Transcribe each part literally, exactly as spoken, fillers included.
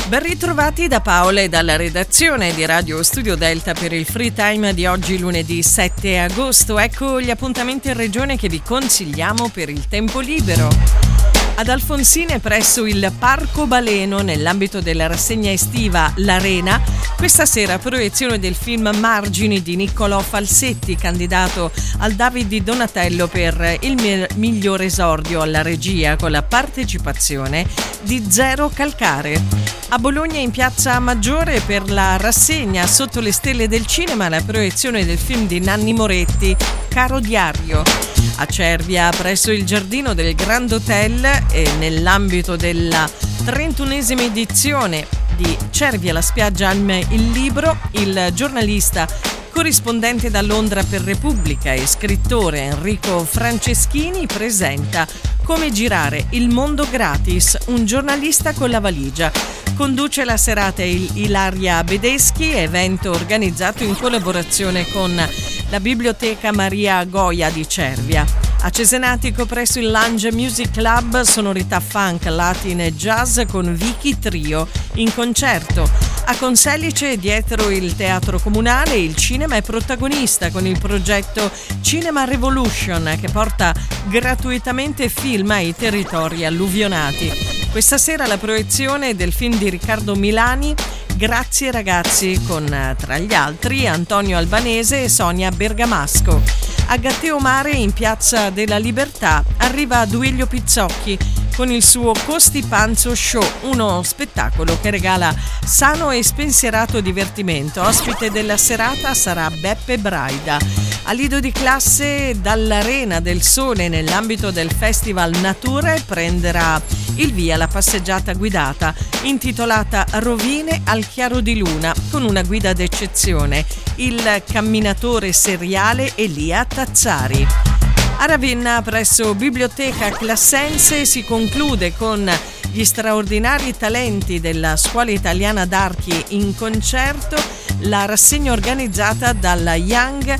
Ben ritrovati da Paola e dalla redazione di Radio Studio Delta per il Free Time di oggi lunedì sette agosto. Ecco gli appuntamenti in regione che vi consigliamo per il tempo libero. Ad Alfonsine, presso il Parco Baleno, nell'ambito della rassegna estiva L'Arena, questa sera proiezione del film Margini di Niccolò Falsetti, candidato al David di Donatello per il miglior esordio alla regia, con la partecipazione di Zero Calcare. A Bologna, in Piazza Maggiore, per la rassegna Sotto le stelle del cinema, la proiezione del film di Nanni Moretti, Caro Diario. A Cervia, presso il giardino del Grand Hotel, e nell'ambito della trentunesima edizione di Cervia la spiaggia il libro, il giornalista corrispondente da Londra per Repubblica e scrittore Enrico Franceschini presenta Come girare il mondo gratis, un giornalista con la valigia. Conduce la serata Ilaria Bedeschi, evento organizzato in collaborazione con la Biblioteca Maria Goia di Cervia. A Cesenatico, presso il Lounge Music Club, sonorità funk, latin e jazz con Vicky Trio in concerto. A Conselice, dietro il Teatro Comunale, il cinema è protagonista con il progetto Cinema Revolution, che porta gratuitamente film ai territori alluvionati. Questa sera la proiezione del film di Riccardo Milani, Grazie ragazzi, con tra gli altri Antonio Albanese e Sonia Bergamasco. A Gatteo Mare, in Piazza della Libertà, arriva Duilio Pizzocchi con il suo Costipanzo Show, uno spettacolo che regala sano e spensierato divertimento. Ospite della serata sarà Beppe Braida. A Lido di Classe, dall'Arena del Sole, nell'ambito del Festival Nature, prenderà il via la passeggiata guidata intitolata Rovine al chiaro di luna, con una guida d'eccezione, il camminatore seriale Elia Tazzari. A Ravenna, presso Biblioteca Classense, si conclude con gli straordinari talenti della Scuola Italiana d'Archi in concerto, la rassegna organizzata dalla Young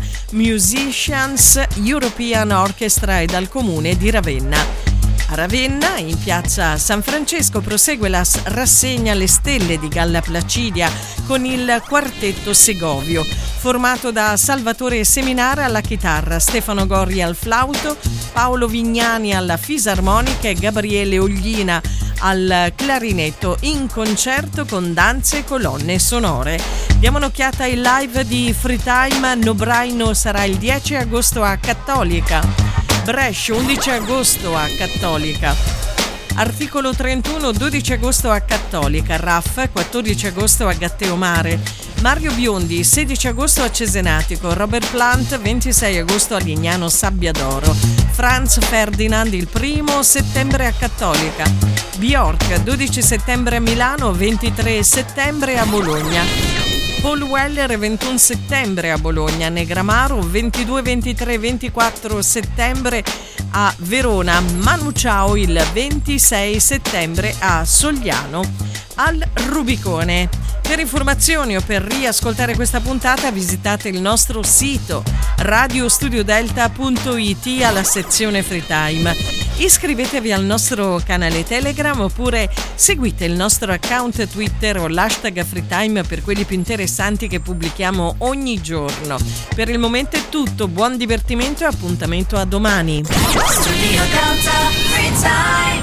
Musicians European Orchestra e dal Comune di Ravenna. A Ravenna, in Piazza San Francesco, prosegue la rassegna Le Stelle di Galla Placidia con il quartetto Segovio, formato da Salvatore Seminara alla chitarra, Stefano Gorri al flauto, Paolo Vignani alla fisarmonica e Gabriele Oglina al clarinetto, in concerto con danze e colonne sonore. Diamo un'occhiata ai live di Free Time. Nobraino sarà il dieci agosto a Cattolica. Brescia undici agosto a Cattolica. Articolo trentuno dodici agosto a Cattolica. Raff quattordici agosto a Gatteo Mare. Mario Biondi sedici agosto a Cesenatico. Robert Plant ventisei agosto a Lignano Sabbiadoro. Franz Ferdinand il primo settembre a Cattolica. Bjork dodici settembre a Milano, ventitré settembre a Bologna. Paul Weller ventuno settembre a Bologna. Negramaro ventidue, ventitré, ventiquattro settembre a Verona. Manu Chao il ventisei settembre a Sogliano al Rubicone. Per informazioni o per riascoltare questa puntata visitate il nostro sito radio studio delta punto it alla sezione Free Time. Iscrivetevi al nostro canale Telegram oppure seguite il nostro account Twitter o l'hashtag FreeTime per quelli più interessanti che pubblichiamo ogni giorno. Per il momento è tutto, buon divertimento e appuntamento a domani. Studio Delta Free Time.